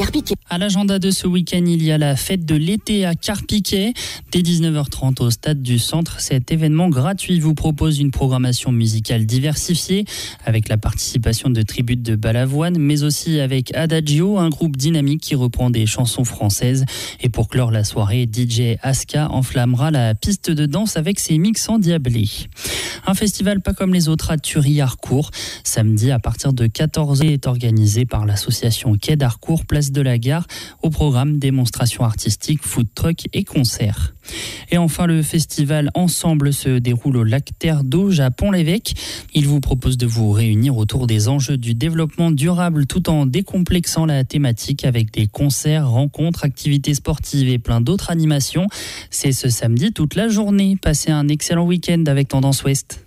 Carpiquet. À l'agenda de ce week-end, il y a la fête de l'été à Carpiquet. Dès 19h30 au stade du centre, cet événement gratuit vous propose une programmation musicale diversifiée avec la participation de tributes de Balavoine, mais aussi avec Adagio, un groupe dynamique qui reprend des chansons françaises. Et pour clore la soirée, DJ Aska enflammera la piste de danse avec ses mix endiablés. Un festival pas comme les autres à Thury-Harcourt. Samedi, à partir de 14h, est organisé par l'association Quai d'Harcourt, place de la Gare, au programme démonstrations artistiques, food truck et concerts. Et enfin, le festival Ensemble se déroule au lac Terre d'Auge à Pont-l'Évêque. Il vous propose de vous réunir autour des enjeux du développement durable tout en décomplexant la thématique avec des concerts, rencontres, activités sportives et plein d'autres animations. C'est ce samedi toute la journée. Passez un excellent week-end avec Tendance Ouest.